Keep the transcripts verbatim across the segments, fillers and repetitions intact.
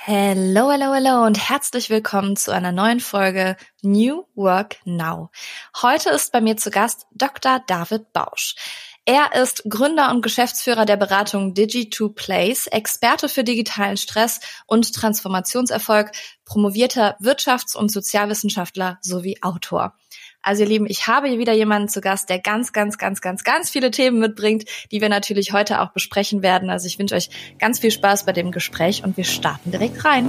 Hello, hello, hello und herzlich willkommen zu einer neuen Folge New Work Now. Heute ist bei mir zu Gast Doktor David Bausch. Er ist Gründer und Geschäftsführer der Beratung Digi two Place, Experte für digitalen Stress und Transformationserfolg, promovierter Wirtschafts- und Sozialwissenschaftler sowie Autor. Also ihr Lieben, ich habe hier wieder jemanden zu Gast, der ganz, ganz, ganz, ganz, ganz viele Themen mitbringt, die wir natürlich heute auch besprechen werden. Also ich wünsche euch ganz viel Spaß bei dem Gespräch und wir starten direkt rein.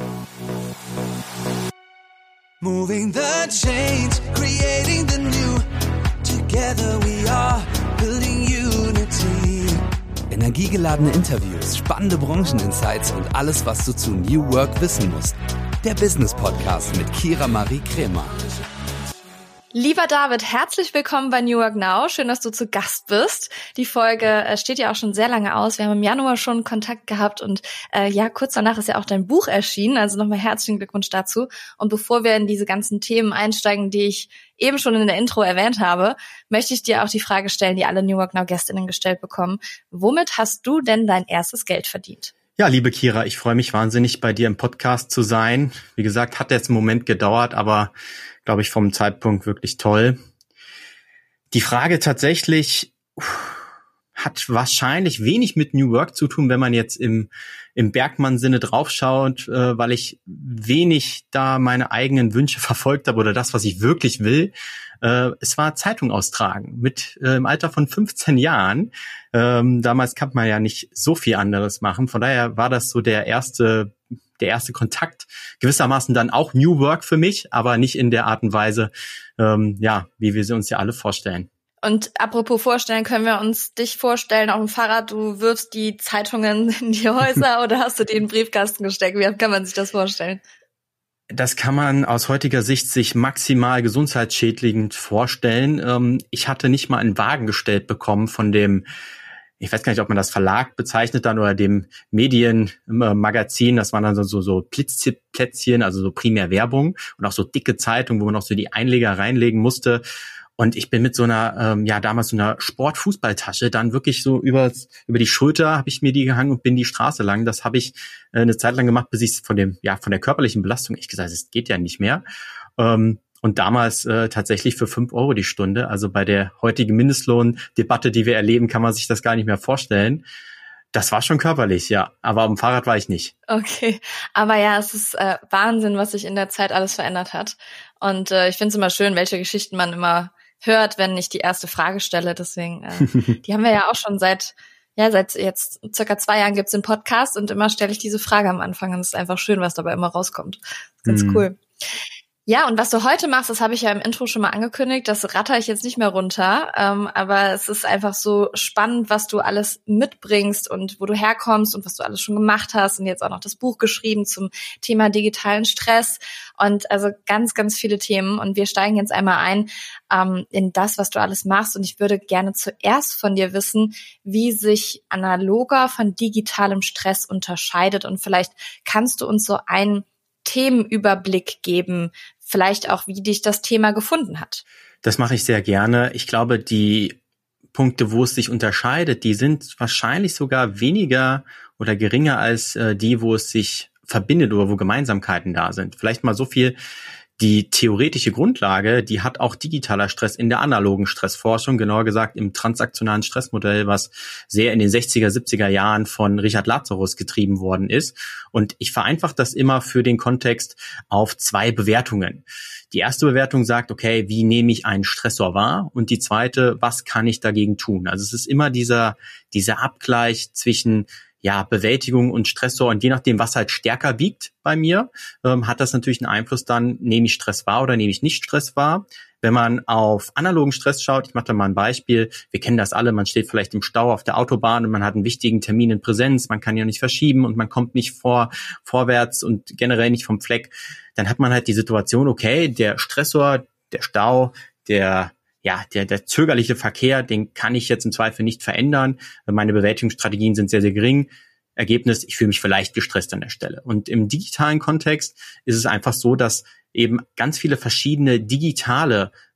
Moving the change, creating the new. Together we are building unity. Energiegeladene Interviews, spannende Brancheninsights und alles, was du zu New Work wissen musst. Der Business Podcast mit Kira Marie Kremer. Lieber David, herzlich willkommen bei New Work Now. Schön, dass du zu Gast bist. Die Folge äh, steht ja auch schon sehr lange aus. Wir haben im Januar schon Kontakt gehabt und äh, ja, kurz danach ist ja auch dein Buch erschienen. Also nochmal herzlichen Glückwunsch dazu. Und bevor wir in diese ganzen Themen einsteigen, die ich eben schon in der Intro erwähnt habe, möchte ich dir auch die Frage stellen, die alle New Work Now Gästinnen gestellt bekommen. Womit hast du denn dein erstes Geld verdient? Ja, liebe Kira, ich freue mich wahnsinnig, bei dir im Podcast zu sein. Wie gesagt, hat jetzt einen Moment gedauert, aber glaube ich vom Zeitpunkt wirklich toll. Die Frage tatsächlich hat wahrscheinlich wenig mit New Work zu tun, wenn man jetzt im im Bergmann-Sinne draufschaut, äh, weil ich wenig da meine eigenen Wünsche verfolgt habe oder das, was ich wirklich will. Äh, es war Zeitung austragen mit äh, im Alter von fünfzehn Jahren. Ähm, damals kann man ja nicht so viel anderes machen. Von daher war das so der erste der erste Kontakt, gewissermaßen dann auch New Work für mich, aber nicht in der Art und Weise, ähm, ja, wie wir sie uns ja alle vorstellen. Und apropos vorstellen, können wir uns dich vorstellen auf dem Fahrrad, du wirfst die Zeitungen in die Häuser oder hast du die in den Briefkasten gesteckt? Wie kann man sich das vorstellen? Das kann man aus heutiger Sicht sich maximal gesundheitsschädigend vorstellen. Ähm, ich hatte nicht mal einen Wagen gestellt bekommen von dem, ich weiß gar nicht, ob man das Verlag bezeichnet dann oder dem Medienmagazin. Das waren dann so, so, so Plitzplätzchen, also so primär Werbung und auch so dicke Zeitungen, wo man auch so die Einleger reinlegen musste. Und ich bin mit so einer, ähm, ja damals so einer Sportfußballtasche dann wirklich so über über die Schulter habe ich mir die gehangen und bin die Straße lang. Das habe ich äh, eine Zeit lang gemacht, bis ich von dem, ja von der körperlichen Belastung, ich gesagt, es geht ja nicht mehr. Ähm, und damals äh, tatsächlich für fünf Euro die Stunde. Also bei der heutigen Mindestlohndebatte, die wir erleben, kann man sich das gar nicht mehr vorstellen. Das war schon körperlich, ja. Aber auf dem Fahrrad war ich nicht. Okay, aber ja, es ist äh, Wahnsinn, was sich in der Zeit alles verändert hat. Und äh, ich finde es immer schön, welche Geschichten man immer hört, wenn ich die erste Frage stelle. Deswegen, äh, die haben wir ja auch schon seit, ja, seit jetzt circa zwei Jahren gibt's den Podcast und immer stelle ich diese Frage am Anfang und es ist einfach schön, was dabei immer rauskommt. Ganz mm. cool. Ja, und was du heute machst, das habe ich ja im Intro schon mal angekündigt, das ratter ich jetzt nicht mehr runter, ähm, aber es ist einfach so spannend, was du alles mitbringst und wo du herkommst und was du alles schon gemacht hast und jetzt auch noch das Buch geschrieben zum Thema digitalen Stress und also ganz, ganz viele Themen und wir steigen jetzt einmal ein ähm, in das, was du alles machst und ich würde gerne zuerst von dir wissen, wie sich analoger von digitalem Stress unterscheidet und vielleicht kannst du uns so einen Themenüberblick geben, vielleicht auch, wie dich das Thema gefunden hat. Das mache ich sehr gerne. Ich glaube, die Punkte, wo es sich unterscheidet, die sind wahrscheinlich sogar weniger oder geringer als äh, die, wo es sich verbindet oder wo Gemeinsamkeiten da sind. Vielleicht mal so viel. Die theoretische Grundlage, die hat auch digitaler Stress in der analogen Stressforschung, genauer gesagt im transaktionalen Stressmodell, was sehr in den sechziger, siebziger Jahren von Richard Lazarus getrieben worden ist. Und ich vereinfache das immer für den Kontext auf zwei Bewertungen. Die erste Bewertung sagt, okay, wie nehme ich einen Stressor wahr? Und die zweite, was kann ich dagegen tun? Also es ist immer dieser, dieser Abgleich zwischen ja, Bewältigung und Stressor und je nachdem, was halt stärker wiegt bei mir, ähm, hat das natürlich einen Einfluss dann, nehme ich Stress wahr oder nehme ich nicht Stress wahr. Wenn man auf analogen Stress schaut, ich mache da mal ein Beispiel, wir kennen das alle, man steht vielleicht im Stau auf der Autobahn und man hat einen wichtigen Termin in Präsenz, man kann ja nicht verschieben und man kommt nicht vor vorwärts und generell nicht vom Fleck, dann hat man halt die Situation, okay, der Stressor, der Stau, der ja, der, der zögerliche Verkehr, den kann ich jetzt im Zweifel nicht verändern. Meine Bewältigungsstrategien sind sehr, sehr gering. Ergebnis, ich fühle mich vielleicht gestresst an der Stelle. Und im digitalen Kontext ist es einfach so, dass eben ganz viele verschiedene digitale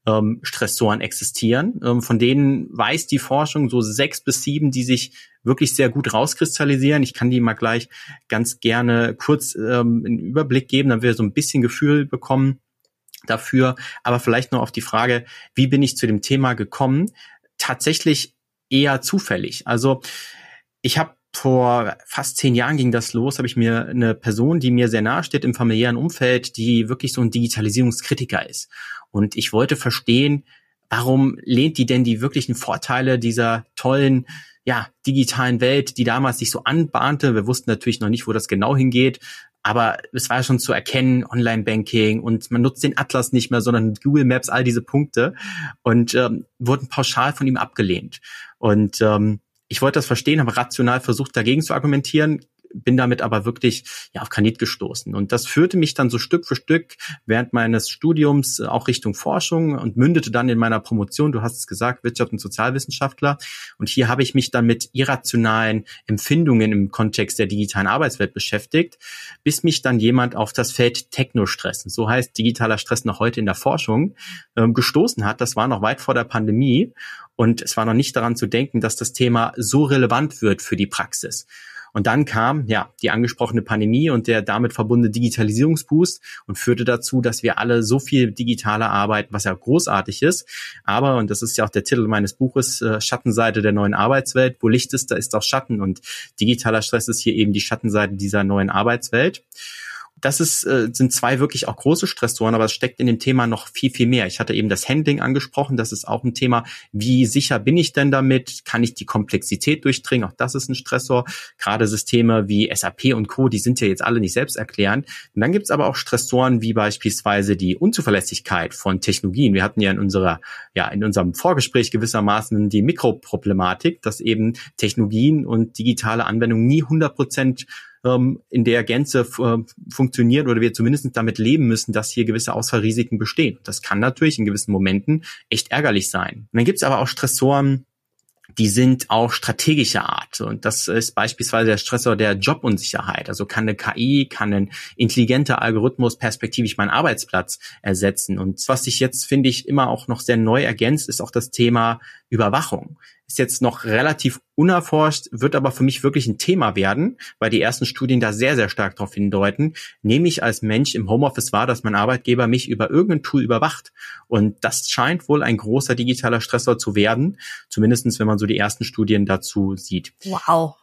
ähm, Stressoren existieren. Ähm, von denen weiß die Forschung so sechs bis sieben, die sich wirklich sehr gut rauskristallisieren. Ich kann die mal gleich ganz gerne kurz ähm, einen Überblick geben, damit wir so ein bisschen Gefühl bekommen dafür. Aber vielleicht noch auf die Frage, wie bin ich zu dem Thema gekommen? Tatsächlich eher zufällig. Also ich habe vor fast zehn Jahren ging das los, habe ich mir eine Person, die mir sehr nahe steht im familiären Umfeld, die wirklich so ein Digitalisierungskritiker ist. Und ich wollte verstehen, warum lehnt die denn die wirklichen Vorteile dieser tollen, ja, digitalen Welt, die damals sich so anbahnte. Wir wussten natürlich noch nicht, wo das genau hingeht, aber es war schon zu erkennen, Online-Banking und man nutzt den Atlas nicht mehr, sondern Google Maps, all diese Punkte und ähm, wurden pauschal von ihm abgelehnt. Und ähm, ich wollte das verstehen, habe rational versucht, dagegen zu argumentieren, bin damit aber wirklich ja auf Granit gestoßen. Und das führte mich dann so Stück für Stück während meines Studiums auch Richtung Forschung und mündete dann in meiner Promotion, du hast es gesagt, Wirtschaft- und Sozialwissenschaftler. Und hier habe ich mich dann mit irrationalen Empfindungen im Kontext der digitalen Arbeitswelt beschäftigt, bis mich dann jemand auf das Feld Technostress, so heißt digitaler Stress noch heute in der Forschung, äh, gestoßen hat. Das war noch weit vor der Pandemie. Und es war noch nicht daran zu denken, dass das Thema so relevant wird für die Praxis. Und dann kam ja die angesprochene Pandemie und der damit verbundene Digitalisierungsboost und führte dazu, dass wir alle so viel digitaler arbeiten, was ja großartig ist. Aber, und das ist ja auch der Titel meines Buches, äh, Schattenseite der neuen Arbeitswelt, wo Licht ist, da ist auch Schatten. Und digitaler Stress ist hier eben die Schattenseite dieser neuen Arbeitswelt. Das ist, äh, sind zwei wirklich auch große Stressoren, aber es steckt in dem Thema noch viel, viel mehr. Ich hatte eben das Handling angesprochen, das ist auch ein Thema. Wie sicher bin ich denn damit? Kann ich die Komplexität durchdringen? Auch das ist ein Stressor. Gerade Systeme wie S A P und Co., die sind ja jetzt alle nicht selbsterklärend. Und dann gibt es aber auch Stressoren wie beispielsweise die Unzuverlässigkeit von Technologien. Wir hatten ja in unserer, ja, in unserem Vorgespräch gewissermaßen die Mikroproblematik, dass eben Technologien und digitale Anwendungen nie hundert Prozent in der Gänze äh, funktioniert oder wir zumindest damit leben müssen, dass hier gewisse Ausfallrisiken bestehen. Das kann natürlich in gewissen Momenten echt ärgerlich sein. Und dann gibt es aber auch Stressoren, die sind auch strategischer Art. Und das ist beispielsweise der Stressor der Jobunsicherheit. Also kann eine K I, kann ein intelligenter Algorithmus perspektivisch meinen Arbeitsplatz ersetzen. Und was sich jetzt, finde ich, immer auch noch sehr neu ergänzt, ist auch das Thema Überwachung. Ist jetzt noch relativ unerforscht, wird aber für mich wirklich ein Thema werden, weil die ersten Studien da sehr, sehr stark darauf hindeuten. Nehme ich als Mensch im Homeoffice wahr, dass mein Arbeitgeber mich über irgendein Tool überwacht. Und das scheint wohl ein großer digitaler Stressor zu werden, zumindestens wenn man so die ersten Studien dazu sieht. Wow.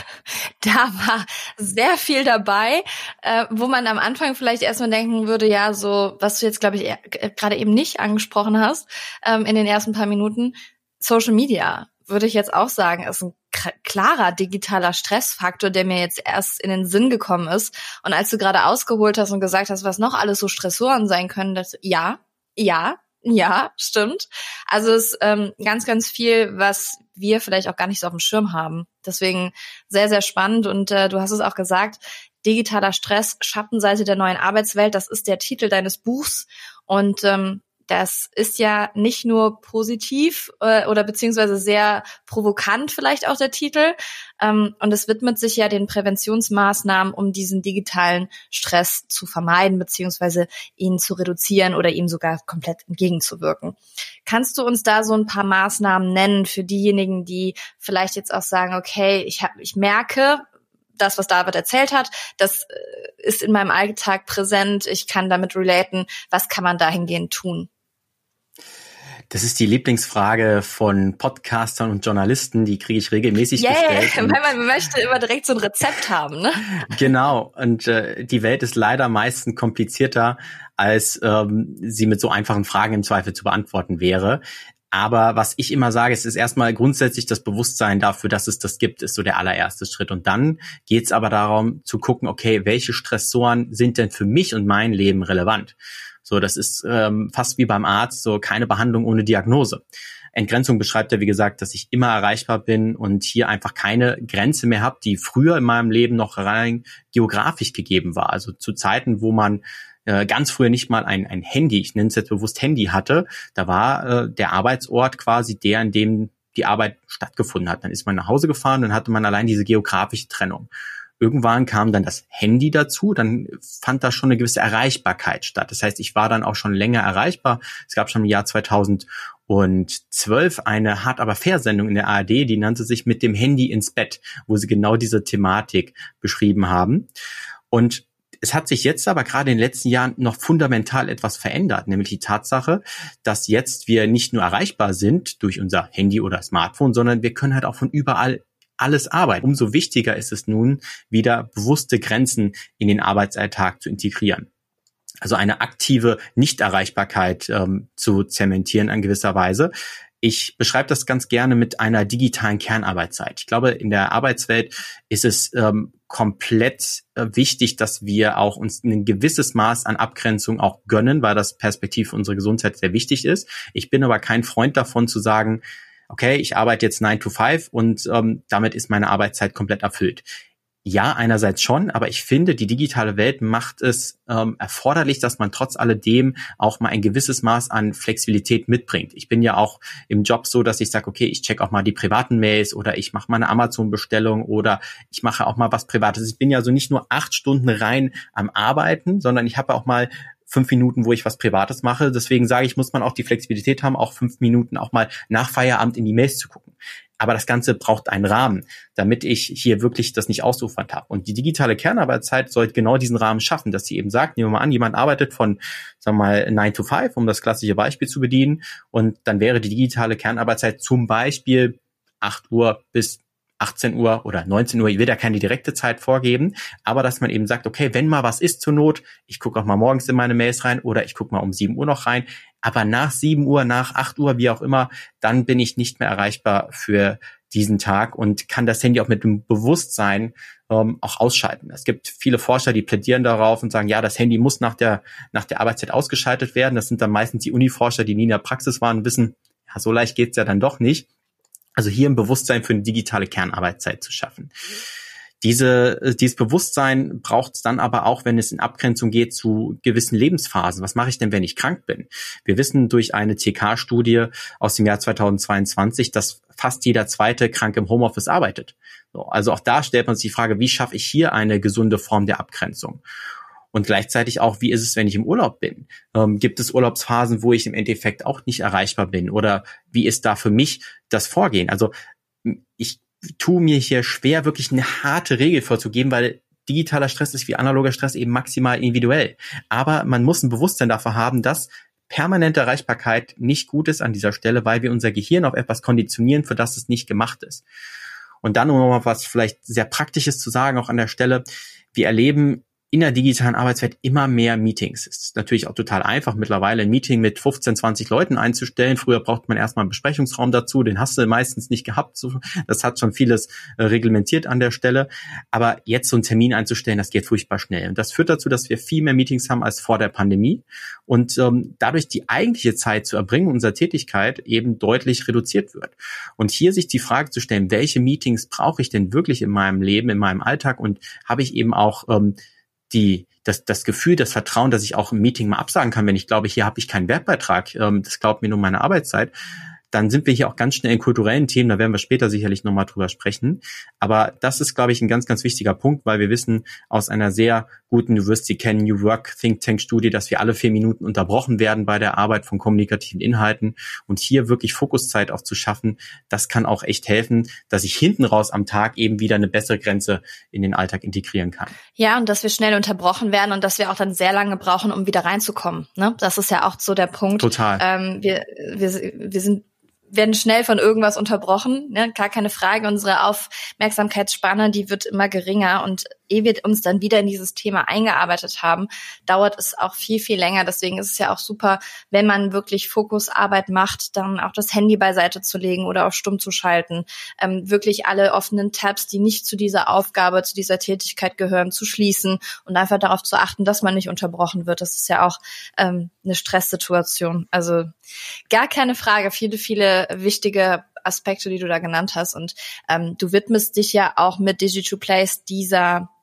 Da war sehr viel dabei, äh, wo man am Anfang vielleicht erstmal denken würde, ja, so, was du jetzt, glaube ich, e- gerade eben nicht angesprochen hast, ähm, in den ersten paar Minuten, Social Media, würde ich jetzt auch sagen, ist ein k- klarer digitaler Stressfaktor, der mir jetzt erst in den Sinn gekommen ist. Und als du gerade ausgeholt hast und gesagt hast, was noch alles so Stressoren sein können, das, ja, ja, ja, stimmt. Also es ist ähm, ganz, ganz viel, was wir vielleicht auch gar nicht so auf dem Schirm haben. Deswegen sehr, sehr spannend. Und äh, du hast es auch gesagt, digitaler Stress, Schattenseite der neuen Arbeitswelt, das ist der Titel deines Buchs. Und ähm, das ist ja nicht nur positiv äh, oder beziehungsweise sehr provokant vielleicht auch der Titel. Ähm, und es widmet sich ja den Präventionsmaßnahmen, um diesen digitalen Stress zu vermeiden beziehungsweise ihn zu reduzieren oder ihm sogar komplett entgegenzuwirken. Kannst du uns da so ein paar Maßnahmen nennen für diejenigen, die vielleicht jetzt auch sagen, okay, ich hab, ich merke, das, was David erzählt hat, das ist in meinem Alltag präsent, ich kann damit relaten. Was kann man dahingehend tun? Das ist die Lieblingsfrage von Podcastern und Journalisten, die kriege ich regelmäßig yeah, gestellt. Weil man möchte immer direkt so ein Rezept haben, ne? Genau, und äh, die Welt ist leider meistens komplizierter, als ähm, sie mit so einfachen Fragen im Zweifel zu beantworten wäre. Aber was ich immer sage, es ist erstmal grundsätzlich das Bewusstsein dafür, dass es das gibt, ist so der allererste Schritt. Und dann geht es aber darum zu gucken, okay, welche Stressoren sind denn für mich und mein Leben relevant? So, das ist ähm, fast wie beim Arzt, so keine Behandlung ohne Diagnose. Entgrenzung beschreibt ja, wie gesagt, dass ich immer erreichbar bin und hier einfach keine Grenze mehr habe, die früher in meinem Leben noch rein geografisch gegeben war. Also zu Zeiten, wo man äh, ganz früher nicht mal ein, ein Handy, ich nenne es jetzt bewusst Handy hatte, da war äh, der Arbeitsort quasi der, in dem die Arbeit stattgefunden hat. Dann ist man nach Hause gefahren, dann hatte man allein diese geografische Trennung. Irgendwann kam dann das Handy dazu, dann fand da schon eine gewisse Erreichbarkeit statt. Das heißt, ich war dann auch schon länger erreichbar. Es gab schon im Jahr zweitausendzwölf eine Hart aber fair Sendung in der A R D, die nannte sich Mit dem Handy ins Bett, wo sie genau diese Thematik beschrieben haben. Und es hat sich jetzt aber gerade in den letzten Jahren noch fundamental etwas verändert, nämlich die Tatsache, dass jetzt wir nicht nur erreichbar sind durch unser Handy oder Smartphone, sondern wir können halt auch von überall alles arbeiten. Umso wichtiger ist es nun, wieder bewusste Grenzen in den Arbeitsalltag zu integrieren. Also eine aktive Nichterreichbarkeit ähm, zu zementieren in gewisser Weise. Ich beschreibe das ganz gerne mit einer digitalen Kernarbeitszeit. Ich glaube, in der Arbeitswelt ist es ähm, komplett äh, wichtig, dass wir auch uns ein gewisses Maß an Abgrenzung auch gönnen, weil das perspektiv für unsere Gesundheit sehr wichtig ist. Ich bin aber kein Freund davon zu sagen, okay, ich arbeite jetzt nine to five und ähm, damit ist meine Arbeitszeit komplett erfüllt. Ja, einerseits schon, aber ich finde, die digitale Welt macht es ähm, erforderlich, dass man trotz alledem auch mal ein gewisses Maß an Flexibilität mitbringt. Ich bin ja auch im Job so, dass ich sage, okay, ich check auch mal die privaten Mails oder ich mache mal eine Amazon-Bestellung oder ich mache auch mal was Privates. Ich bin ja so nicht nur acht Stunden rein am Arbeiten, sondern ich habe auch mal fünf Minuten, wo ich was Privates mache. Deswegen sage ich, muss man auch die Flexibilität haben, auch fünf Minuten auch mal nach Feierabend in die Mails zu gucken. Aber das Ganze braucht einen Rahmen, damit ich hier wirklich das nicht ausufern habe. Und die digitale Kernarbeitszeit sollte genau diesen Rahmen schaffen, dass sie eben sagt, nehmen wir mal an, jemand arbeitet von, sagen wir mal, nine to five, um das klassische Beispiel zu bedienen. Und dann wäre die digitale Kernarbeitszeit zum Beispiel acht Uhr bis achtzehn Uhr oder neunzehn Uhr, ich will da keine direkte Zeit vorgeben, aber dass man eben sagt, okay, wenn mal was ist zur Not, ich gucke auch mal morgens in meine Mails rein oder ich gucke mal um sieben Uhr noch rein, aber nach sieben Uhr, nach acht Uhr, wie auch immer, dann bin ich nicht mehr erreichbar für diesen Tag und kann das Handy auch mit dem Bewusstsein ähm, auch ausschalten. Es gibt viele Forscher, die plädieren darauf und sagen, ja, das Handy muss nach der nach der Arbeitszeit ausgeschaltet werden. Das sind dann meistens die Uniforscher, die nie in der Praxis waren und wissen, ja, so leicht geht's ja dann doch nicht. Also hier ein Bewusstsein für eine digitale Kernarbeitszeit zu schaffen. Diese, dieses Bewusstsein braucht es dann aber auch, wenn es in Abgrenzung geht zu gewissen Lebensphasen. Was mache ich denn, wenn ich krank bin? Wir wissen durch eine T K-Studie aus dem Jahr zweitausendzweiundzwanzig, dass fast jeder Zweite krank im Homeoffice arbeitet. So, also auch da stellt man sich die Frage, wie schaffe ich hier eine gesunde Form der Abgrenzung? Und gleichzeitig auch, wie ist es, wenn ich im Urlaub bin? Ähm, gibt es Urlaubsphasen, wo ich im Endeffekt auch nicht erreichbar bin? Oder wie ist da für mich das Vorgehen? Also ich tue mir hier schwer, wirklich eine harte Regel vorzugeben, weil digitaler Stress ist wie analoger Stress eben maximal individuell. Aber man muss ein Bewusstsein dafür haben, dass permanente Erreichbarkeit nicht gut ist an dieser Stelle, weil wir unser Gehirn auf etwas konditionieren, für das es nicht gemacht ist. Und dann, um noch mal was vielleicht sehr Praktisches zu sagen, auch an der Stelle, wir erleben in der digitalen Arbeitswelt immer mehr Meetings. Es ist natürlich auch total einfach, mittlerweile ein Meeting mit fünfzehn, zwanzig Leuten einzustellen. Früher braucht man erstmal einen Besprechungsraum dazu, den hast du meistens nicht gehabt. Das hat schon vieles äh, reglementiert an der Stelle. Aber jetzt so einen Termin einzustellen, das geht furchtbar schnell. Und das führt dazu, dass wir viel mehr Meetings haben als vor der Pandemie und ähm, dadurch die eigentliche Zeit zu erbringen unserer Tätigkeit eben deutlich reduziert wird. Und hier sich die Frage zu stellen, welche Meetings brauche ich denn wirklich in meinem Leben, in meinem Alltag und habe ich eben auch ähm, die das das Gefühl, das Vertrauen, dass ich auch ein Meeting mal absagen kann, wenn ich glaube, hier habe ich keinen Wertbeitrag, ähm, das glaubt mir nur meine Arbeitszeit, dann sind wir hier auch ganz schnell in kulturellen Themen, da werden wir später sicherlich nochmal drüber sprechen. Aber das ist, glaube ich, ein ganz, ganz wichtiger Punkt, weil wir wissen aus einer sehr guten University Can New Work Think Tank Studie, dass wir alle vier Minuten unterbrochen werden bei der Arbeit von kommunikativen Inhalten. Und hier wirklich Fokuszeit auch zu schaffen, das kann auch echt helfen, dass ich hinten raus am Tag eben wieder eine bessere Grenze in den Alltag integrieren kann. Ja, und dass wir schnell unterbrochen werden und dass wir auch dann sehr lange brauchen, um wieder reinzukommen. Ne? Das ist ja auch so der Punkt. Total. Ähm, wir, wir, wir sind werden schnell von irgendwas unterbrochen, ne? Gar keine Frage. Unsere Aufmerksamkeitsspanne, die wird immer geringer und ehe wir uns dann wieder in dieses Thema eingearbeitet haben, dauert es auch viel, viel länger. Deswegen ist es ja auch super, wenn man wirklich Fokusarbeit macht, dann auch das Handy beiseite zu legen oder auf stumm zu schalten, ähm, wirklich alle offenen Tabs, die nicht zu dieser Aufgabe, zu dieser Tätigkeit gehören, zu schließen und einfach darauf zu achten, dass man nicht unterbrochen wird. Das ist ja auch ähm, eine Stresssituation. Also gar keine Frage, viele, viele wichtige Aspekte, die du da genannt hast. Und ähm, du widmest dich ja auch mit Digi two Place dieser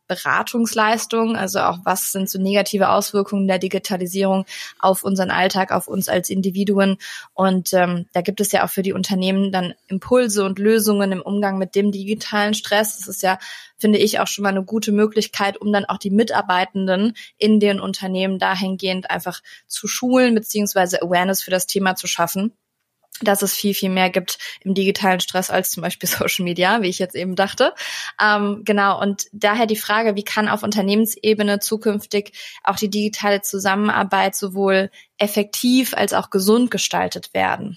Beratungsleistung, also auch was sind so negative Auswirkungen der Digitalisierung auf unseren Alltag, auf uns als Individuen. Und ähm, da gibt es ja auch für die Unternehmen dann Impulse und Lösungen im Umgang mit dem digitalen Stress. Das ist ja, finde ich, auch schon mal eine gute Möglichkeit, um dann auch die Mitarbeitenden in den Unternehmen dahingehend einfach zu schulen, beziehungsweise Awareness für das Thema zu schaffen, dass es viel, viel mehr gibt im digitalen Stress als zum Beispiel Social Media, wie ich jetzt eben dachte. Ähm, genau, und daher die Frage, wie kann auf Unternehmensebene zukünftig auch die digitale Zusammenarbeit sowohl effektiv als auch gesund gestaltet werden?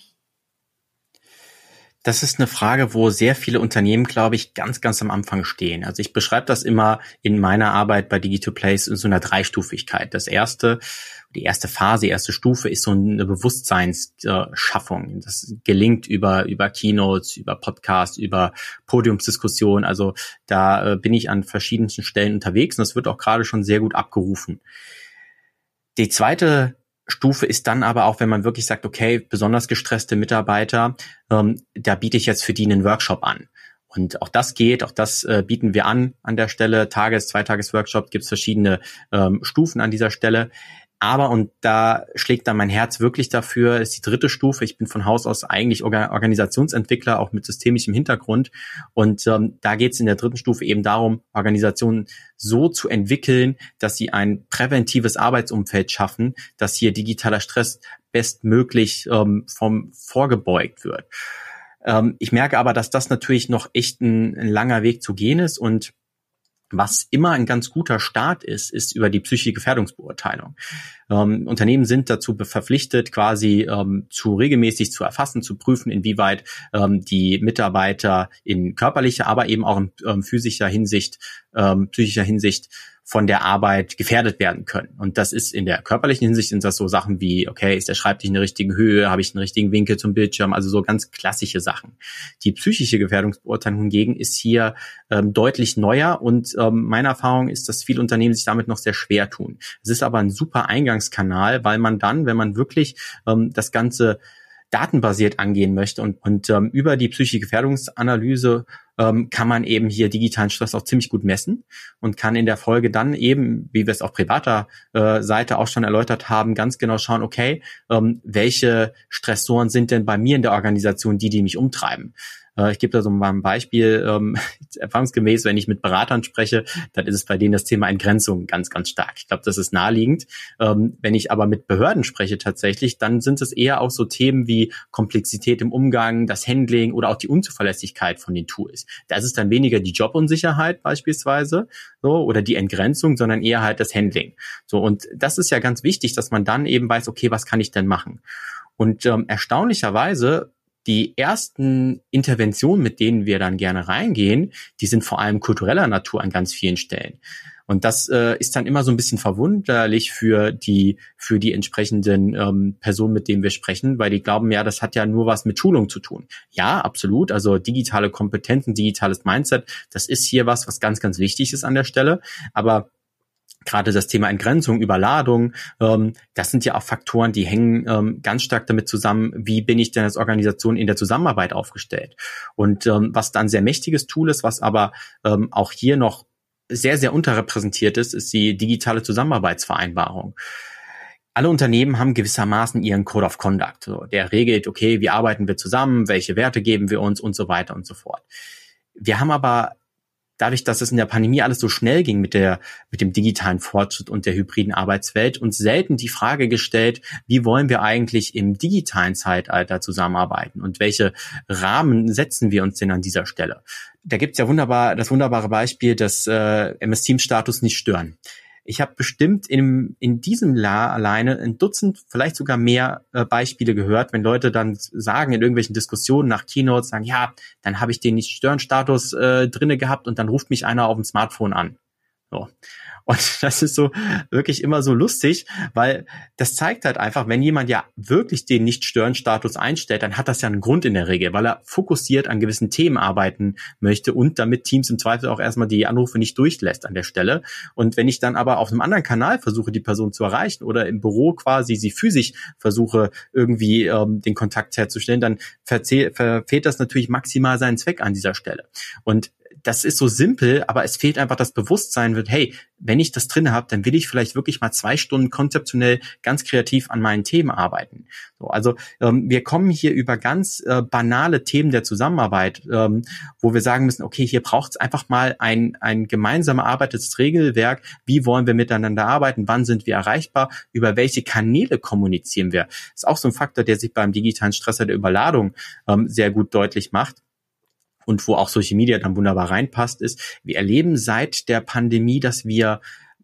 Das ist eine Frage, wo sehr viele Unternehmen, glaube ich, ganz, ganz am Anfang stehen. Also ich beschreibe das immer in meiner Arbeit bei Digital Place in so einer Dreistufigkeit. Das erste, die erste Phase, die erste Stufe ist so eine Bewusstseinsschaffung. Das gelingt über, über Keynotes, über Podcasts, über Podiumsdiskussionen. Also da bin ich an verschiedensten Stellen unterwegs und das wird auch gerade schon sehr gut abgerufen. Die zweite Stufe ist dann aber auch, wenn man wirklich sagt, okay, besonders gestresste Mitarbeiter, ähm, da biete ich jetzt für die einen Workshop an. Und auch das geht, auch das äh, bieten wir an an der Stelle. Tages-, Zweitages-Workshop, gibt es verschiedene ähm, Stufen an dieser Stelle. Aber, und da schlägt dann mein Herz wirklich dafür, ist die dritte Stufe. Ich bin von Haus aus eigentlich Organ- Organisationsentwickler, auch mit systemischem Hintergrund. Und ähm, da geht es in der dritten Stufe eben darum, Organisationen so zu entwickeln, dass sie ein präventives Arbeitsumfeld schaffen, dass hier digitaler Stress bestmöglich ähm, vom vorgebeugt wird. Ähm, ich merke aber, dass das natürlich noch echt ein, ein langer Weg zu gehen ist und was immer ein ganz guter Start ist, ist über die psychische Gefährdungsbeurteilung. Ähm, Unternehmen sind dazu verpflichtet, quasi ähm, zu regelmäßig zu erfassen, zu prüfen, inwieweit ähm, die Mitarbeiter in körperlicher, aber eben auch in ähm, physischer Hinsicht, ähm, psychischer Hinsicht von der Arbeit gefährdet werden können. Und das ist in der körperlichen Hinsicht sind das so Sachen wie, okay, ist der Schreibtisch in der richtigen Höhe, habe ich einen richtigen Winkel zum Bildschirm, also so ganz klassische Sachen. Die psychische Gefährdungsbeurteilung hingegen ist hier ähm, deutlich neuer und ähm, meine Erfahrung ist, dass viele Unternehmen sich damit noch sehr schwer tun. Es ist aber ein super Eingangskanal, weil man dann, wenn man wirklich ähm, das Ganze datenbasiert angehen möchte und, und ähm, über die psychische Gefährdungsanalyse ähm, kann man eben hier digitalen Stress auch ziemlich gut messen und kann in der Folge dann eben, wie wir es auf privater äh, Seite auch schon erläutert haben, ganz genau schauen, okay, ähm, welche Stressoren sind denn bei mir in der Organisation die, die mich umtreiben. Ich gebe da so mal ein Beispiel. Ähm, erfahrungsgemäß, wenn ich mit Beratern spreche, dann ist es bei denen das Thema Entgrenzung ganz, ganz stark. Ich glaube, das ist naheliegend. Ähm, wenn ich aber mit Behörden spreche tatsächlich, dann sind es eher auch so Themen wie Komplexität im Umgang, das Handling oder auch die Unzuverlässigkeit von den Tools. Da ist es dann weniger die Jobunsicherheit beispielsweise so oder die Entgrenzung, sondern eher halt das Handling. So, und das ist ja ganz wichtig, dass man dann eben weiß, okay, was kann ich denn machen? Und ähm, erstaunlicherweise die ersten Interventionen, mit denen wir dann gerne reingehen, die sind vor allem kultureller Natur an ganz vielen Stellen. Und das äh, ist dann immer so ein bisschen verwunderlich für die für die entsprechenden ähm, Personen, mit denen wir sprechen, weil die glauben, ja, das hat ja nur was mit Schulung zu tun. Ja, absolut. Also digitale Kompetenzen, digitales Mindset, das ist hier was, was ganz, ganz wichtig ist an der Stelle. Aber gerade das Thema Entgrenzung, Überladung, ähm, das sind ja auch Faktoren, die hängen ähm, ganz stark damit zusammen, wie bin ich denn als Organisation in der Zusammenarbeit aufgestellt. Und ähm, was dann ein sehr mächtiges Tool ist, was aber ähm, auch hier noch sehr, sehr unterrepräsentiert ist, ist die digitale Zusammenarbeitsvereinbarung. Alle Unternehmen haben gewissermaßen ihren Code of Conduct. So, der regelt, okay, wie arbeiten wir zusammen, welche Werte geben wir uns und so weiter und so fort. Wir haben aber dadurch, dass es in der Pandemie alles so schnell ging mit der, mit dem digitalen Fortschritt und der hybriden Arbeitswelt, uns selten die Frage gestellt, wie wollen wir eigentlich im digitalen Zeitalter zusammenarbeiten und welche Rahmen setzen wir uns denn an dieser Stelle? Da gibt's ja wunderbar, das wunderbare Beispiel, das äh, M S-Team-Status nicht stören. Ich habe bestimmt in, in diesem Jahr alleine ein Dutzend, vielleicht sogar mehr äh, Beispiele gehört, wenn Leute dann sagen in irgendwelchen Diskussionen nach Keynotes, sagen, ja, dann habe ich den Nicht-Stören-Status äh, drinne gehabt und dann ruft mich einer auf dem Smartphone an. So. Und das ist so wirklich immer so lustig, weil das zeigt halt einfach, wenn jemand ja wirklich den Nicht-Stören-Status einstellt, dann hat das ja einen Grund in der Regel, weil er fokussiert an gewissen Themen arbeiten möchte und damit Teams im Zweifel auch erstmal die Anrufe nicht durchlässt an der Stelle. Und wenn ich dann aber auf einem anderen Kanal versuche, die Person zu erreichen oder im Büro quasi sie physisch versuche, irgendwie ähm, den Kontakt herzustellen, dann verfehlt das natürlich maximal seinen Zweck an dieser Stelle. Und das ist so simpel, aber es fehlt einfach das Bewusstsein, wird, hey, wenn ich das drin habe, dann will ich vielleicht wirklich mal zwei Stunden konzeptionell ganz kreativ an meinen Themen arbeiten. So, also ähm, wir kommen hier über ganz äh, banale Themen der Zusammenarbeit, ähm, wo wir sagen müssen, okay, hier braucht es einfach mal ein ein gemeinsam erarbeitetes Regelwerk. Wie wollen wir miteinander arbeiten? Wann sind wir erreichbar? Über welche Kanäle kommunizieren wir? Das ist auch so ein Faktor, der sich beim digitalen Stresser der Überladung ähm, sehr gut deutlich macht. Und wo auch Social Media dann wunderbar reinpasst, ist, wir erleben seit der Pandemie, dass wir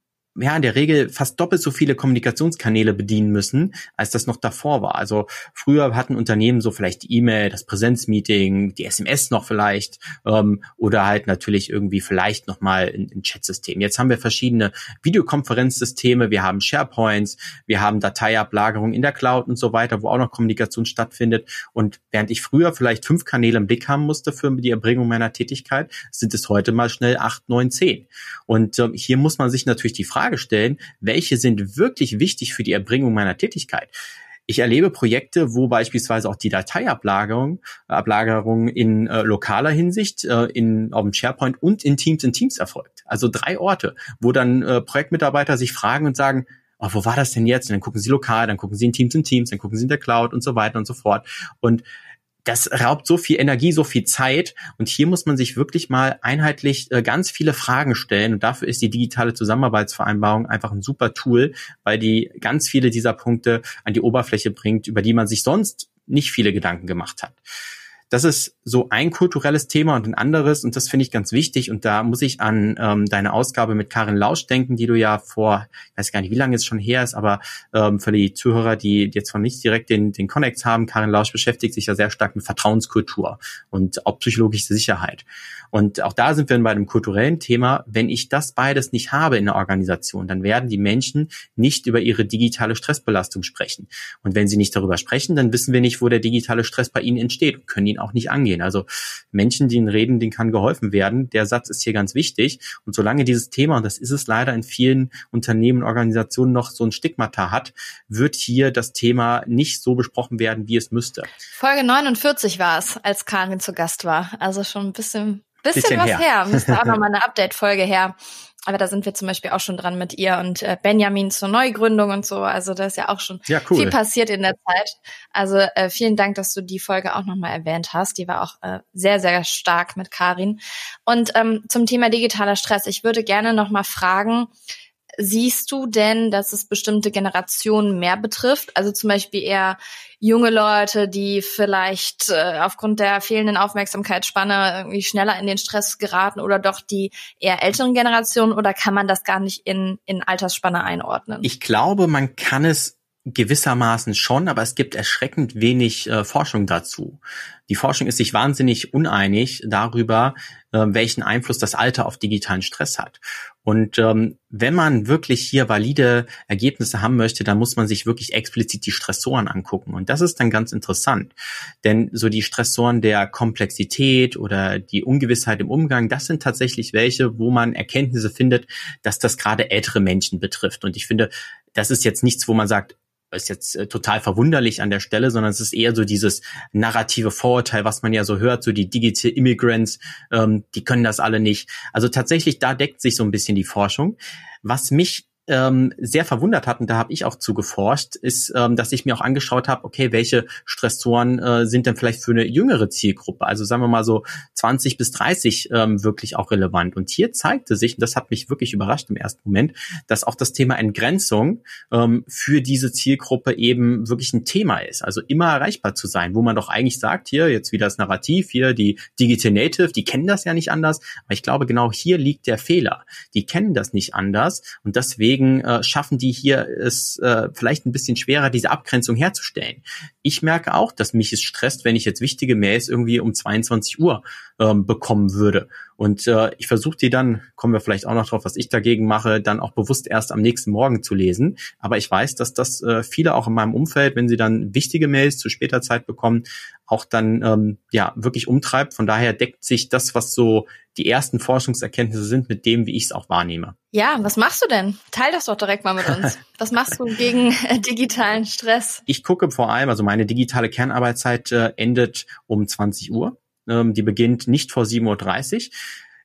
ja in der Regel fast doppelt so viele Kommunikationskanäle bedienen müssen, als das noch davor war. Also früher hatten Unternehmen so vielleicht die E-Mail, das Präsenzmeeting, die S M S noch vielleicht ähm, oder halt natürlich irgendwie vielleicht nochmal ein, ein Chatsystem. Jetzt haben wir verschiedene Videokonferenzsysteme, wir haben SharePoints, wir haben Dateiablagerung in der Cloud und so weiter, wo auch noch Kommunikation stattfindet. Und während ich früher vielleicht fünf Kanäle im Blick haben musste für die Erbringung meiner Tätigkeit, sind es heute mal schnell acht, neun, zehn. Und ähm, hier muss man sich natürlich die Frage stellen, welche sind wirklich wichtig für die Erbringung meiner Tätigkeit. Ich erlebe Projekte, wo beispielsweise auch die Dateiablagerung Ablagerung in äh, lokaler Hinsicht, äh, in auf dem SharePoint und in Teams in Teams erfolgt. Also drei Orte, wo dann äh, Projektmitarbeiter sich fragen und sagen, oh, wo war das denn jetzt? Und dann gucken sie lokal, dann gucken sie in Teams in Teams, dann gucken sie in der Cloud und so weiter und so fort. Und das raubt so viel Energie, so viel Zeit. Und hier muss man sich wirklich mal einheitlich äh, ganz viele Fragen stellen. Und dafür ist die digitale Zusammenarbeitsvereinbarung einfach ein super Tool, weil die ganz viele dieser Punkte an die Oberfläche bringt, über die man sich sonst nicht viele Gedanken gemacht hat. Das ist so ein kulturelles Thema und ein anderes, und das finde ich ganz wichtig. Und da muss ich an ähm, deine Ausgabe mit Karin Lausch denken, die du ja vor, ich weiß gar nicht, wie lange es schon her ist, aber ähm, für die Zuhörer, die jetzt von nicht direkt den, den Connects haben, Karin Lausch beschäftigt sich ja sehr stark mit Vertrauenskultur und auch psychologische Sicherheit. Und auch da sind wir bei einem kulturellen Thema. Wenn ich das beides nicht habe in der Organisation, dann werden die Menschen nicht über ihre digitale Stressbelastung sprechen. Und wenn sie nicht darüber sprechen, dann wissen wir nicht, wo der digitale Stress bei ihnen entsteht und können ihn auch nicht angehen. Also Menschen, die reden, denen kann geholfen werden. Der Satz ist hier ganz wichtig. Und solange dieses Thema, und das ist es leider in vielen Unternehmen und Organisationen noch so ein Stigmata hat, wird hier das Thema nicht so besprochen werden, wie es müsste. Folge neunundvierzig war es, als Karin zu Gast war. Also schon ein bisschen, bisschen, bisschen was her. her. Müsste auch nochmal eine Update-Folge her. Aber da sind wir zum Beispiel auch schon dran mit ihr und äh, Benjamin zur Neugründung und so. Also da ist ja auch schon ja, cool. viel passiert in der Zeit. Also äh, vielen Dank, dass du die Folge auch nochmal erwähnt hast. Die war auch äh, sehr, sehr stark mit Karin. Und ähm, zum Thema digitaler Stress. Ich würde gerne nochmal fragen, siehst du denn, dass es bestimmte Generationen mehr betrifft? Also zum Beispiel eher junge Leute, die vielleicht äh, aufgrund der fehlenden Aufmerksamkeitsspanne irgendwie schneller in den Stress geraten, oder doch die eher älteren Generationen, oder kann man das gar nicht in, in Altersspanne einordnen? Ich glaube, man kann es gewissermaßen schon, aber es gibt erschreckend wenig äh, Forschung dazu. Die Forschung ist sich wahnsinnig uneinig darüber, äh, welchen Einfluss das Alter auf digitalen Stress hat. Und ähm, wenn man wirklich hier valide Ergebnisse haben möchte, dann muss man sich wirklich explizit die Stressoren angucken. Und das ist dann ganz interessant. Denn so die Stressoren der Komplexität oder die Ungewissheit im Umgang, das sind tatsächlich welche, wo man Erkenntnisse findet, dass das gerade ältere Menschen betrifft. Und ich finde, das ist jetzt nichts, wo man sagt, ist jetzt äh, total verwunderlich an der Stelle, sondern es ist eher so dieses narrative Vorurteil, was man ja so hört, so die Digital Immigrants, ähm, die können das alle nicht. Also tatsächlich, da deckt sich so ein bisschen die Forschung. Was mich ähm, sehr verwundert hat, und da habe ich auch zu geforscht, ist, ähm, dass ich mir auch angeschaut habe, okay, welche Stressoren äh, sind denn vielleicht für eine jüngere Zielgruppe, also sagen wir mal so zwanzig bis dreißig ähm, wirklich auch relevant. Und hier zeigte sich, und das hat mich wirklich überrascht im ersten Moment, dass auch das Thema Entgrenzung ähm, für diese Zielgruppe eben wirklich ein Thema ist, also immer erreichbar zu sein, wo man doch eigentlich sagt, hier jetzt wieder das Narrativ, hier die Digital Native, die kennen das ja nicht anders, aber ich glaube, genau hier liegt der Fehler. Die kennen das nicht anders, und deswegen Deswegen äh, schaffen die hier es äh, vielleicht ein bisschen schwerer, diese Abgrenzung herzustellen. Ich merke auch, dass mich es stresst, wenn ich jetzt wichtige Mails irgendwie um zweiundzwanzig Uhr ähm, bekommen würde. Und äh, ich versuche die dann, kommen wir vielleicht auch noch drauf, was ich dagegen mache, dann auch bewusst erst am nächsten Morgen zu lesen. Aber ich weiß, dass das äh, viele auch in meinem Umfeld, wenn sie dann wichtige Mails zu später Zeit bekommen, auch dann ähm, ja wirklich umtreibt. Von daher deckt sich das, was so die ersten Forschungserkenntnisse sind, mit dem, wie ich es auch wahrnehme. Ja, was machst du denn? Teil das doch direkt mal mit uns. Was machst du gegen äh, digitalen Stress? Ich gucke vor allem, also meine digitale Kernarbeitszeit äh, endet um zwanzig Uhr. Ähm, die beginnt nicht vor sieben Uhr dreißig.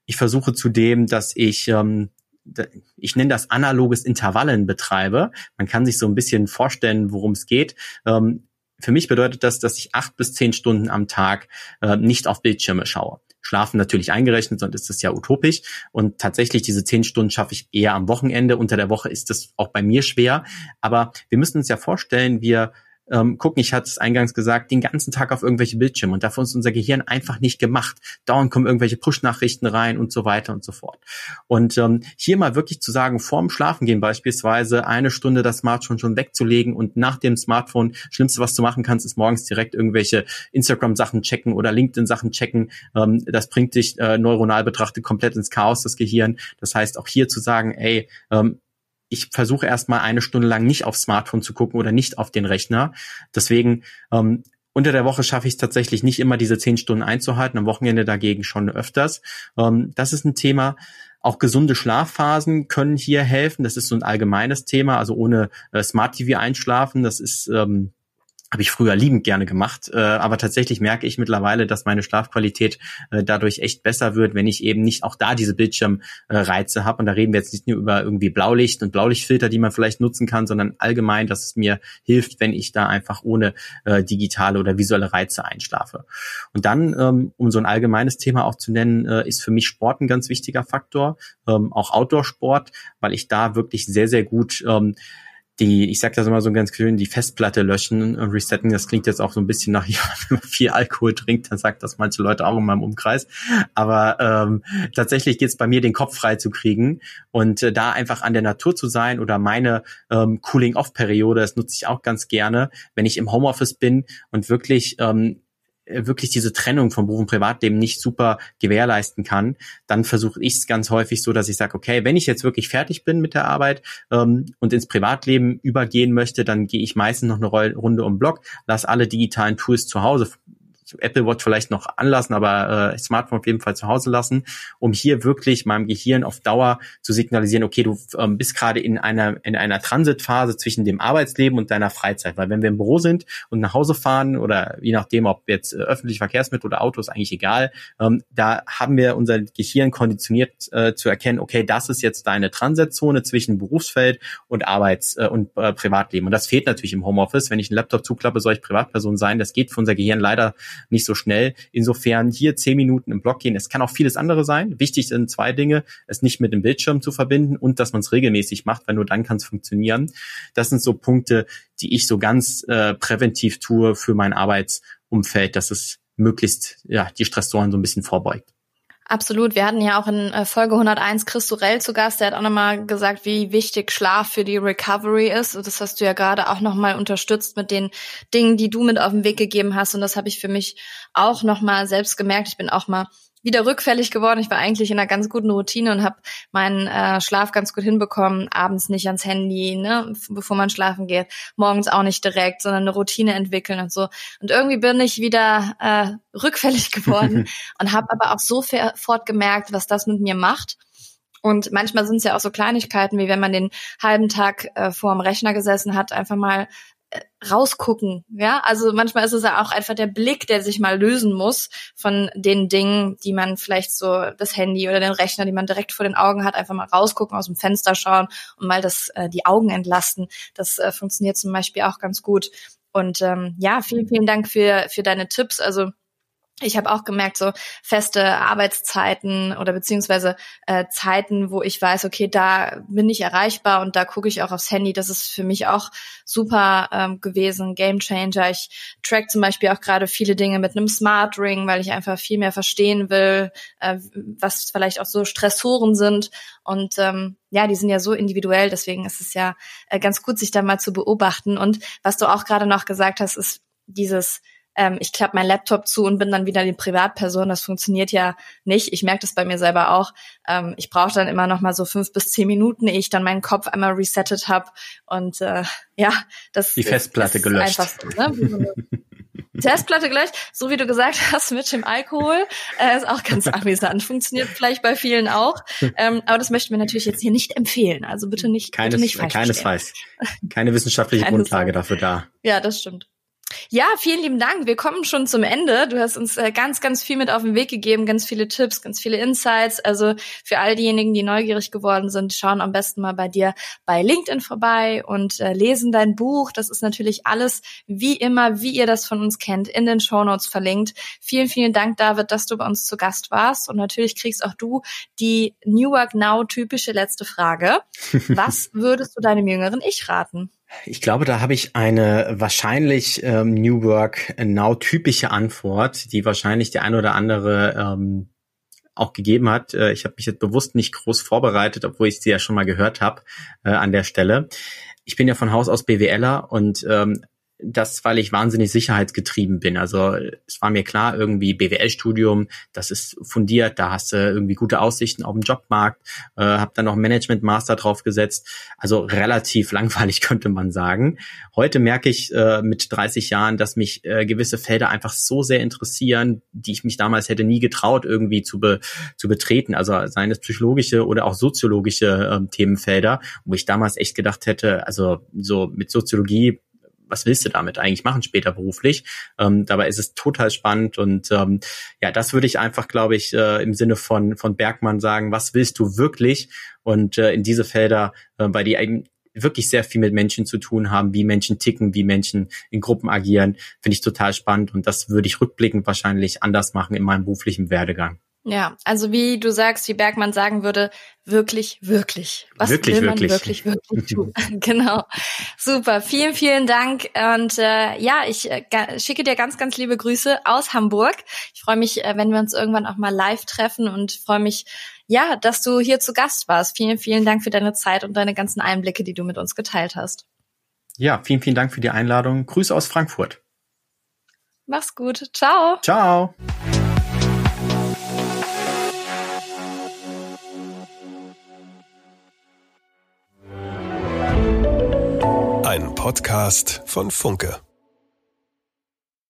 ich versuche zudem, dass ich ähm, ich nenne das analoges Intervallen betreibe. Man kann sich so ein bisschen vorstellen, worum es geht. Ähm, für mich bedeutet das, dass ich acht bis zehn Stunden am Tag äh, nicht auf Bildschirme schaue. Schlafen natürlich eingerechnet, sonst ist das ja utopisch. Und tatsächlich diese zehn Stunden schaffe ich eher am Wochenende. Unter der Woche ist das auch bei mir schwer. Aber wir müssen uns ja vorstellen, wir Ähm, gucken, ich hatte es eingangs gesagt, den ganzen Tag auf irgendwelche Bildschirme und dafür ist unser Gehirn einfach nicht gemacht. Dauernd kommen irgendwelche Push-Nachrichten rein und so weiter und so fort. Und ähm, hier mal wirklich zu sagen, vorm Schlafengehen beispielsweise eine Stunde das Smartphone schon wegzulegen und nach dem Smartphone, Schlimmste, was du machen kannst, ist morgens direkt irgendwelche Instagram-Sachen checken oder LinkedIn-Sachen checken. Ähm, das bringt dich äh, neuronal betrachtet komplett ins Chaos, das Gehirn. Das heißt, auch hier zu sagen, ey, ähm, ich versuche erstmal eine Stunde lang nicht aufs Smartphone zu gucken oder nicht auf den Rechner. Deswegen ähm, unter der Woche schaffe ich es tatsächlich nicht immer, diese zehn Stunden einzuhalten, am Wochenende dagegen schon öfters. Ähm, das ist ein Thema. Auch gesunde Schlafphasen können hier helfen. Das ist so ein allgemeines Thema, also ohne äh, Smart T V einschlafen. Das ist ähm, habe ich früher liebend gerne gemacht, äh, aber tatsächlich merke ich mittlerweile, dass meine Schlafqualität äh, dadurch echt besser wird, wenn ich eben nicht auch da diese Bildschirmreize äh, habe. Und da reden wir jetzt nicht nur über irgendwie Blaulicht und Blaulichtfilter, die man vielleicht nutzen kann, sondern allgemein, dass es mir hilft, wenn ich da einfach ohne äh, digitale oder visuelle Reize einschlafe. Und dann, ähm, um so ein allgemeines Thema auch zu nennen, äh, ist für mich Sport ein ganz wichtiger Faktor, ähm, auch Outdoor-Sport, weil ich da wirklich sehr, sehr gut ähm, die, ich sag das immer so ganz schön, die Festplatte löschen und resetten. Das klingt jetzt auch so ein bisschen nach, ja, wenn man viel Alkohol trinkt, dann sagt das manche Leute auch in meinem Umkreis. Aber ähm, tatsächlich geht es bei mir, den Kopf frei zu kriegen und äh, da einfach an der Natur zu sein oder meine ähm, Cooling-Off-Periode, das nutze ich auch ganz gerne, wenn ich im Homeoffice bin und wirklich ähm, wirklich diese Trennung von Beruf und Privatleben nicht super gewährleisten kann, dann versuche ich es ganz häufig so, dass ich sage, okay, wenn ich jetzt wirklich fertig bin mit der Arbeit ähm, und ins Privatleben übergehen möchte, dann gehe ich meistens noch eine Runde um den Block, lasse alle digitalen Tools zu Hause, Apple Watch vielleicht noch anlassen, aber äh, Smartphone auf jeden Fall zu Hause lassen, um hier wirklich meinem Gehirn auf Dauer zu signalisieren, okay, du ähm, bist gerade in einer in einer Transitphase zwischen dem Arbeitsleben und deiner Freizeit, weil wenn wir im Büro sind und nach Hause fahren oder je nachdem, ob jetzt äh, öffentliche Verkehrsmittel oder Autos, eigentlich egal, ähm, da haben wir unser Gehirn konditioniert äh, zu erkennen, okay, das ist jetzt deine Transitzone zwischen Berufsfeld und Arbeits- äh, und äh, Privatleben und das fehlt natürlich im Homeoffice. Wenn ich einen Laptop zuklappe, soll ich Privatperson sein, das geht für unser Gehirn leider nicht so schnell. Insofern hier zehn Minuten im Block gehen. Es kann auch vieles andere sein. Wichtig sind zwei Dinge, es nicht mit dem Bildschirm zu verbinden und dass man es regelmäßig macht, weil nur dann kann es funktionieren. Das sind so Punkte, die ich so ganz äh, präventiv tue für mein Arbeitsumfeld, dass es möglichst ja die Stressoren so ein bisschen vorbeugt. Absolut. Wir hatten ja auch in Folge hunderteins Chris Sorel zu Gast. Der hat auch nochmal gesagt, wie wichtig Schlaf für die Recovery ist. Und das hast du ja gerade auch nochmal unterstützt mit den Dingen, die du mit auf den Weg gegeben hast. Und das habe ich für mich auch nochmal selbst gemerkt. Ich bin auch mal wieder rückfällig geworden. Ich war eigentlich in einer ganz guten Routine und habe meinen äh, Schlaf ganz gut hinbekommen. Abends nicht ans Handy, ne, bevor man schlafen geht. Morgens auch nicht direkt, sondern eine Routine entwickeln und so. Und irgendwie bin ich wieder äh, rückfällig geworden und habe aber auch sofort gemerkt, was das mit mir macht. Und manchmal sind es ja auch so Kleinigkeiten, wie wenn man den halben Tag äh, vor dem Rechner gesessen hat, einfach mal rausgucken, ja, also manchmal ist es ja auch einfach der Blick, der sich mal lösen muss von den Dingen, die man vielleicht so, das Handy oder den Rechner, die man direkt vor den Augen hat, einfach mal rausgucken, aus dem Fenster schauen und mal das äh, die Augen entlasten. Das äh, funktioniert zum Beispiel auch ganz gut. Und ähm, ja, vielen, vielen Dank für für deine Tipps. Also ich habe auch gemerkt, so feste Arbeitszeiten oder beziehungsweise äh, Zeiten, wo ich weiß, okay, da bin ich erreichbar und da gucke ich auch aufs Handy. Das ist für mich auch super ähm, gewesen, Gamechanger. Ich track zum Beispiel auch gerade viele Dinge mit einem Smart Ring, weil ich einfach viel mehr verstehen will, äh, was vielleicht auch so Stressoren sind. Und ähm, ja, die sind ja so individuell, deswegen ist es ja äh, ganz gut, sich da mal zu beobachten. Und was du auch gerade noch gesagt hast, ist dieses ich klappe meinen Laptop zu und bin dann wieder die Privatperson. Das funktioniert ja nicht. Ich merke das bei mir selber auch. Ähm, ich brauche dann immer noch mal so fünf bis zehn Minuten, ehe ich dann meinen Kopf einmal resettet habe. Und äh, ja, das die Festplatte ist gelöscht. Einfach so, ne? Die Festplatte gelöscht, so wie du gesagt hast mit dem Alkohol, äh, ist auch ganz amüsant. Funktioniert vielleicht bei vielen auch. Ähm, aber das möchten wir natürlich jetzt hier nicht empfehlen. Also bitte nicht, Keines, bitte nicht falsch keinesfalls. Keine wissenschaftliche Keines Grundlage dafür da. Ja, das stimmt. Ja, vielen lieben Dank. Wir kommen schon zum Ende. Du hast uns äh, ganz, ganz viel mit auf den Weg gegeben, ganz viele Tipps, ganz viele Insights. Also für all diejenigen, die neugierig geworden sind, schauen am besten mal bei dir bei LinkedIn vorbei und äh, lesen dein Buch. Das ist natürlich alles, wie immer, wie ihr das von uns kennt, in den Shownotes verlinkt. Vielen, vielen Dank, David, dass du bei uns zu Gast warst. Und natürlich kriegst auch du die New Work Now typische letzte Frage. Was würdest du deinem jüngeren Ich raten? Ich glaube, da habe ich eine wahrscheinlich ähm, New Work Now typische Antwort, die wahrscheinlich der ein oder andere ähm, auch gegeben hat. Äh, ich habe mich jetzt bewusst nicht groß vorbereitet, obwohl ich sie ja schon mal gehört habe äh, an der Stelle. Ich bin ja von Haus aus BWLer und ähm, das, weil ich wahnsinnig sicherheitsgetrieben bin. Also es war mir klar, irgendwie B W L-Studium, das ist fundiert, da hast du irgendwie gute Aussichten auf dem Jobmarkt, äh, habe dann noch Management-Master draufgesetzt. Also relativ langweilig, könnte man sagen. Heute merke ich äh, mit dreißig Jahren, dass mich äh, gewisse Felder einfach so sehr interessieren, die ich mich damals hätte nie getraut, irgendwie zu, be- zu betreten. Also seien es psychologische oder auch soziologische äh, Themenfelder, wo ich damals echt gedacht hätte, also so mit Soziologie, was willst du damit eigentlich machen später beruflich? Ähm, dabei ist es total spannend und ähm, ja, das würde ich einfach, glaube ich, äh, im Sinne von von Bergmann sagen, was willst du wirklich? Und äh, in diese Felder, äh, bei die eben wirklich sehr viel mit Menschen zu tun haben, wie Menschen ticken, wie Menschen in Gruppen agieren, finde ich total spannend und das würde ich rückblickend wahrscheinlich anders machen in meinem beruflichen Werdegang. Ja, also wie du sagst, wie Bergmann sagen würde, wirklich, wirklich. Was wirklich, will man wirklich, wirklich, wirklich tun? Genau. Super. Vielen, vielen Dank. Und äh, ja, ich äh, schicke dir ganz, ganz liebe Grüße aus Hamburg. Ich freue mich, äh, wenn wir uns irgendwann auch mal live treffen und freue mich, ja, dass du hier zu Gast warst. Vielen, vielen Dank für deine Zeit und deine ganzen Einblicke, die du mit uns geteilt hast. Ja, vielen, vielen Dank für die Einladung. Grüße aus Frankfurt. Mach's gut. Ciao. Ciao. Ein Podcast von Funke.